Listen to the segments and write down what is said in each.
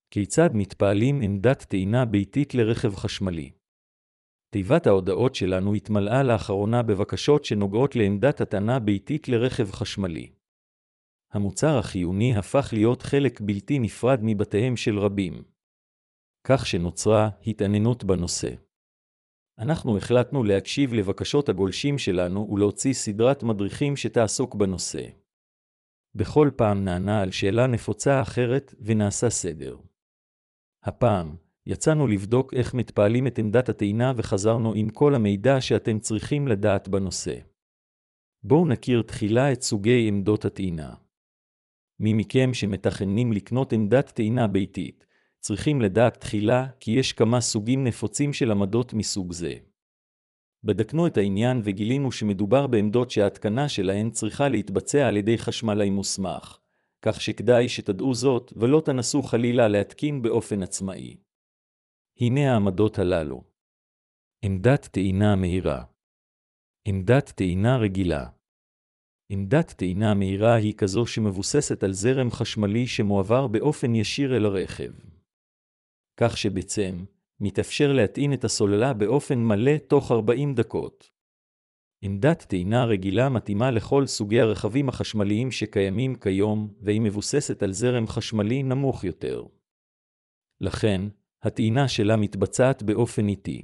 כיצד מתפעלים עמדת טעינה ביתית לרכב חשמלי? תיבת ההודעות שלנו התמלאה לאחרונה בבקשות שנוגעות לעמדת הטענה ביתית לרכב חשמלי. המוצר החיוני הפך להיות חלק בלתי נפרד מבתיהם של רבים, כך שנוצרה התעניינות בנושא. אנחנו החלטנו להקשיב לבקשות הגולשים שלנו ולהוציא סדרת מדריכים שתעסוק בנושא. בכל פעם נענה על שאלה נפוצה אחרת ונעשה סדר. הפעם יצאנו לבדוק איך מתפעלים את עמדת הטעינה וחזרנו עם כל המידע שאתם צריכים לדעת בנושא. בואו נכיר תחילה את סוגי עמדות הטעינה. מי מכם שמתכננים לקנות עמדת טעינה ביתית, צריכים לדעת תחילה כי יש כמה סוגים נפוצים של עמדות מסוג זה. בדקנו את העניין וגילינו שמדובר בעמדות שההתקנה שלהן צריכה להתבצע על ידי חשמלאי מוסמך, כך שכדאי שתדעו זאת ולא תנסו חלילה להתקין באופן עצמאי. הנה העמדות הללו. עמדת טעינה מהירה. עמדת טעינה רגילה. עמדת טעינה מהירה היא כזו שמבוססת על זרם חשמלי שמועבר באופן ישיר אל הרכב, כך שבעצם מתאפשר להטעין את הסוללה באופן מלא תוך 40 דקות. עמדת טעינה רגילה מתאימה לכל סוגי הרכבים החשמליים שקיימים כיום, והיא מבוססת על זרם חשמלי נמוך יותר. לכן, הטעינה שלה מתבצעת באופן איטי.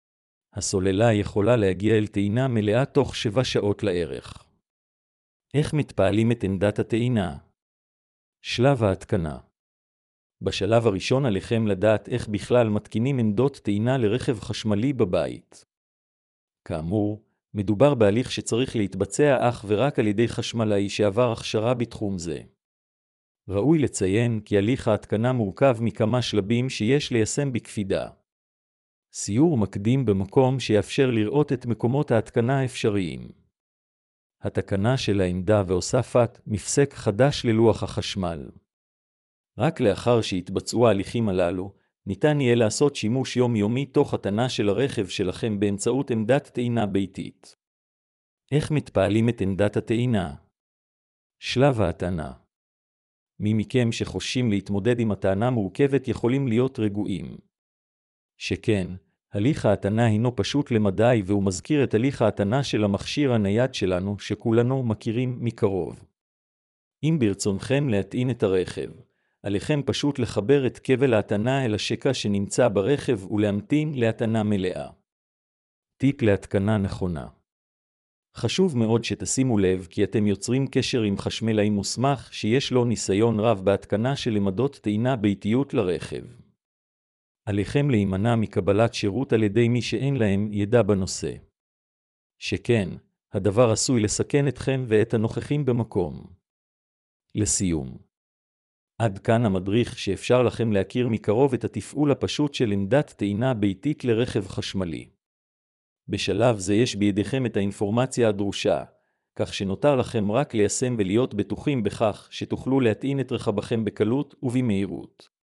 הסוללה יכולה להגיע אל טעינה מלאה תוך 7 שעות לערך. איך מתפעלים את עמדת הטעינה? שלב ההתקנה. בשלב הראשון עליכם לדעת איך בכלל מתקינים עמדות טעינה לרכב חשמלי בבית. כאמור, מדובר בהליך שצריך להתבצע אך ורק על ידי חשמלאי שעבר הכשרה בתחום זה. ראוי לציין כי הליך ההתקנה מורכב מכמה שלבים שיש ליישם בקפידה. סיור מקדים במקום שיאפשר לראות את מקומות ההתקנה האפשריים. התקנה של העמדה והוספת מפסק חדש ללוח החשמל. רק לאחר שהתבצעו ההליכים הללו, ניתן יהיה לעשות שימוש יומיומי תוך התקנה של הרכב שלכם באמצעות עמדת טעינה ביתית. איך מתפעלים את עמדת הטעינה? שלב ההטענה. מי מכם שחוששים להתמודד עם הטענה מורכבת יכולים להיות רגועים. שכן, הליך ההטענה הינו פשוט למדי והוא מזכיר את הליך ההטענה של המכשיר הנייד שלנו שכולנו מכירים מקרוב. אם ברצונכם להטעין את הרכב, עליכם פשוט לחבר את כבל ההטענה אל השקע שנמצא ברכב ולהמתין להטענה מלאה. טיפ להתקנה נכונה. חשוב מאוד שתשימו לב כי אתם יוצרים קשר עם חשמלאי מוסמך שיש לו ניסיון רב בהתקנה של עמדות טעינה ביתיות לרכב. עליכם להימנע מקבלת שירות על ידי מי שאין להם ידע בנושא. שכן, הדבר עשוי לסכן אתכם ואת הנוכחים במקום. לסיום. עד כאן המדריך שאפשר לכם להכיר מקרוב את התפעול הפשוט של עמדת טעינה ביתית לרכב חשמלי. בשלב זה יש בידיכם את האינפורמציה הדרושה, כך שנותר לכם רק ליישם ולהיות בטוחים בכך שתוכלו להטעין את רכבכם בקלות ובמהירות.